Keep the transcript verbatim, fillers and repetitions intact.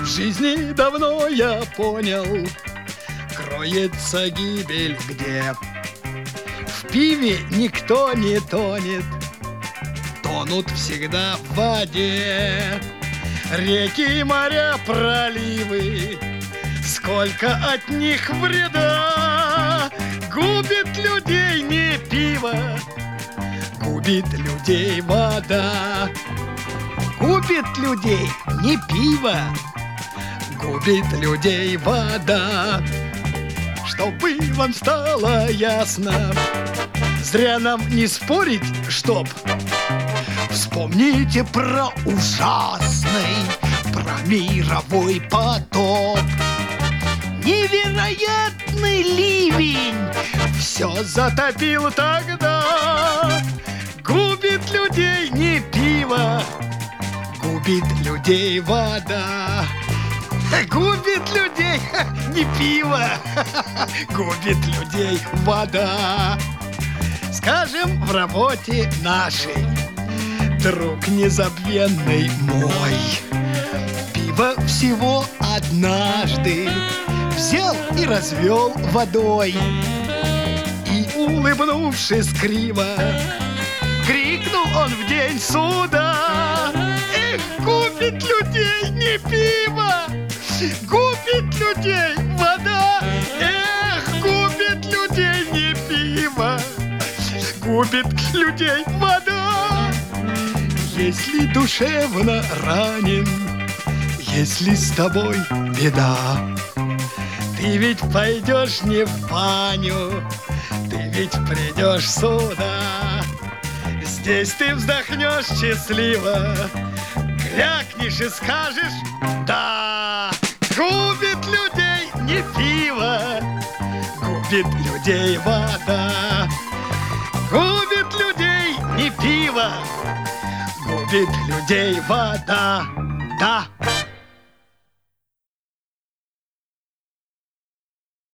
жизни давно я понял, кроется гибель где. В пиве никто не тонет, тонут всегда в воде. Реки, моря, проливы, сколько от них вреда. Губит людей не пиво, губит людей вода. Губит людей не пиво, губит людей вода. Чтобы вам стало ясно, зря нам не спорить, чтоб. Вспомните про ужасный, про мировой потоп. Невероятный ливень все затопил тогда. Губит людей не пиво, губит людей вода. Губит людей не пиво, губит людей вода. Скажем, в работе нашей, друг незабвенный мой, пиво всего однажды взял и развел водой. И, улыбнувшись криво, крикнул он в день суда: эх, губит людей не пиво, губит людей вода. Эх, губит людей не пиво, губит людей вода. Если душевно ранен, если с тобой беда, ты ведь пойдешь не в баню, ты ведь придешь сюда. Здесь ты вздохнешь счастливо, крякнешь и скажешь да. Губит людей не пиво, губит людей вода. Губит людей не пиво, губит людей вода. Да.